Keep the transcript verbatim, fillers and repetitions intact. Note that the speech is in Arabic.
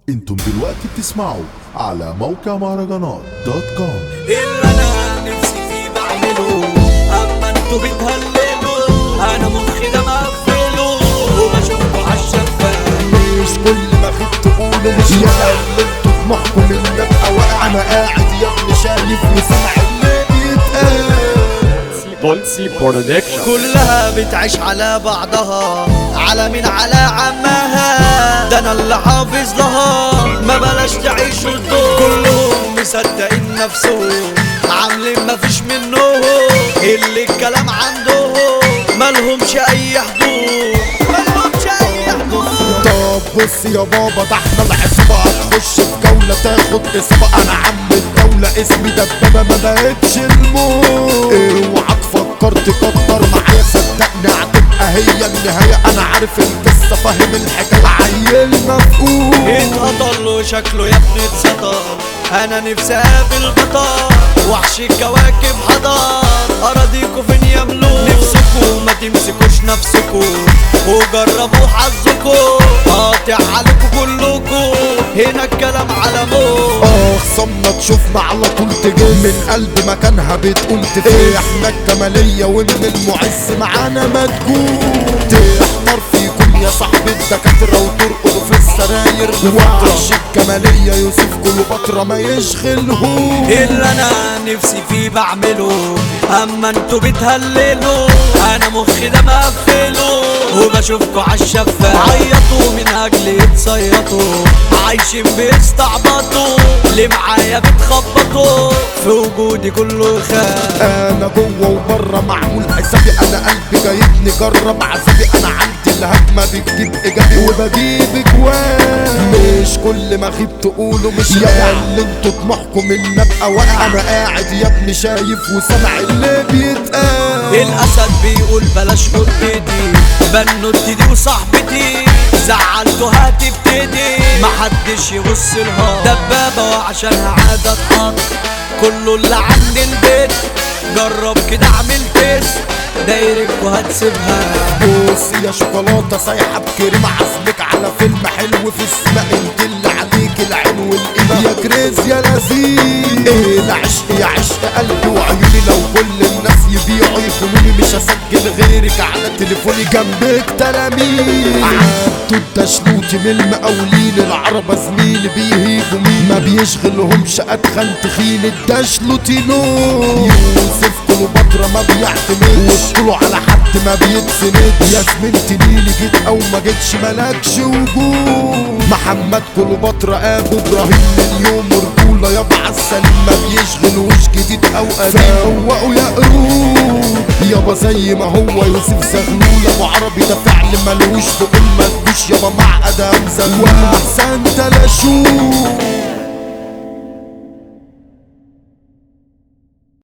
انتم دلوقتي بتسمعوا على موقع مهرجانات دوت كوم. اللي انا نفسي فيه بعمله، اما انتوا بتهللوا انا مخي ده مقفله وبشوفكوا عالشفاف. مش كل ما خدت تقوله مش قللتوا طموحكم ان ابقى واقع. انا قاعد يا ابني شايف وسامع اللي بيتقال. بولسي برودكشن كلها بتعيش على بعضها، على مين على عمها، ده انا اللي حافظ لها. ما بلاش تعيشوا الدور، كلهم مصدقين نفسهم عاملين مفيش منهم، اللي الكلام عندهم مالهمش اي حدود، مالهمش اي حدود. طب بص يا بابا، ده احنا العصابة هتخش في جولة تاخد اصابة. انا عم الدولة اسمي دبابة ما بقتش الموت. اوعى تفكر تكتر معايا، صدقني هتبقى هي النهاية. انا عارف القصة فاهم الحكاية، عيل مفقود اتقتل له شكله يا ابني اتسطر. انا نفسي اقابل بطل وحش الكواكب حضر. اراضيكوا فين يا ملوك، نفسكوا ما تمسكوش نفسكوا وجربوا حظكوا. قاطع عليكوا كلكوا، هنا الكلام على موت. اه خصمنا تشوفنا على طول تجي من قلب مكانها بتقوم تفيح. احنا الكمالية ومن المعز معانا ما تكون تحمر فيكم يا صاحب الدكاترة وترقدوا في السراير. وعش الكمالية يوسف كليوباترا ما يشغلهوش. اللي انا نفسي فيه بعمله، اما انتوا بتهللوا انا مخي ده مقفله وبشوفكوا عالشفاف. عيطوا من اجل يتصيطوا، عايشين بيستعبطوا، اللي معايا بتخبطوا في وجودي كله خاف. انا جوه وبره معمول حسابي، انا قلبي جايبني جرب عذابي. انا عندي الهجمه بتجيب ايجابي وبجيب اجوان. مش كل ما غيب تقولوا مش يا اللي انتوا طموحكم ان ابقى واقع. انا قاعد يا ابني شايف وسامع اللي بيتقال. الاسد بيقول بلاش نطتي، بنوتي دي وصاحبتي زعلته هتبتدي. محدش يبص لها دبابة وعشانها عادة اتحط. كله اللي عند البيت جرب كده اعمل تيست، دايرك وهتسيبها. بص يا شوكولاتة سايحة بكريم عزمك على فيلم حلو في السماء. انت اللي عليك العين والقيمة يا كريز يا لذيذ. ايه العشق يا عشق قلبي وعيوني، لو كل الناس يبيعوا يخونوني مش هسجل غيرك على تليفوني. جنبك تلاميذ عدوا الدشلوتي من المقاولين. العربة زميلي بيهيجوا مين ما بيشغلهمش اتخن تخين الدشلوتي. نور يوسف كليوباترا ما بيعتمدش وصلوا على حد ما بيتسندش. يا زميلتي ليلي جيت او ما جيتش مالكش وجود. محمد كليوباترا ابو ابراهيم من يوم رجوله يابا عالسليم، ما بيشغلوش جديد او قديم. فوقوا يا قرود يابا زي ما هو يوسف زغلول. ابو عربي ده فعل ملوش تقول ما تجوش يابا مع ادم زغلول. واحسن تلاتة